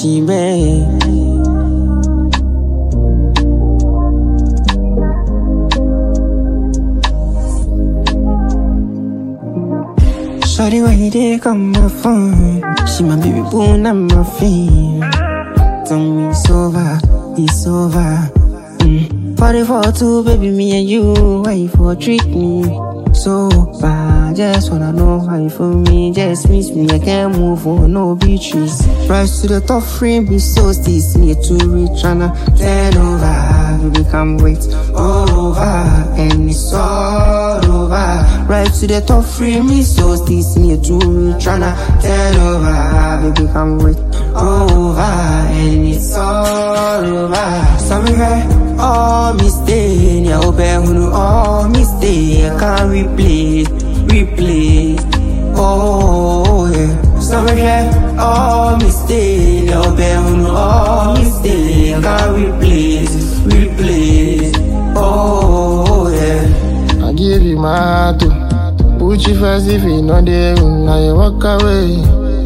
Shibe. Shawty, why you take on my phone? She my baby boo, not my friend. Tell me it's over, it's over. 44-2, baby, me and you. Why you for treat me so bad? Just wanna know how you for me. Just miss me, I can't move on, no beaches. Rise to the top frame, be so still need to reach, tryna turn over. Baby, come wait over, and it's all over. Rise to the top frame, be so still need to reach, tryna turn over. Baby, come wait over, and it's all over. Somewhere all mistake, yeah, open all mistake. I can't replay. Oh yeah, somewhere all mistake, yeah, open all mistake. I can't replay. Oh yeah. I give you my heart, put you first if you know there. Now you walk away.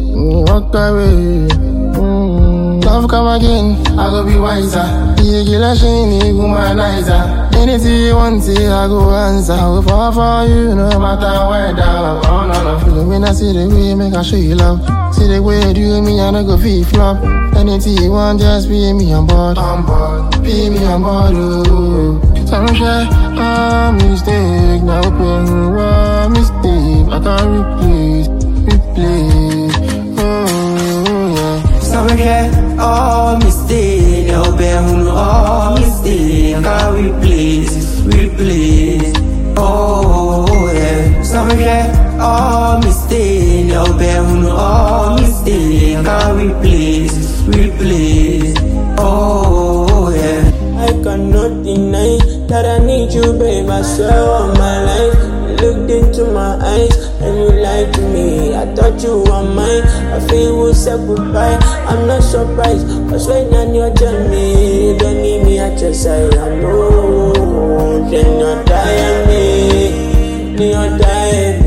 Love come again, I go be wiser. You get a shiny womanizer. Anything you want, I go answer. I will fall for you, no matter where down. Oh no, no. When I see the way, make I show you love. See the way you do me, I no go feel flop. Anything you want, just be me on board. Be me on board, oh. Some share, mistake. Now open, mistake. I can't replace. Oh yeah. Somewhere all mistake, yeah, open all mistake. I can't replace. Oh yeah. Somewhere all mistake, yeah, open all mistake. I can't replace. Oh yeah. I cannot deny that I need you, babe. I swear on my life. You looked into my eyes and you lied to me. I thought you were mine. I feel we'll say goodbye. I'm not surprised, cause when you're on your journey, you don't need me at your side. I know, then you're dying me, you're dying.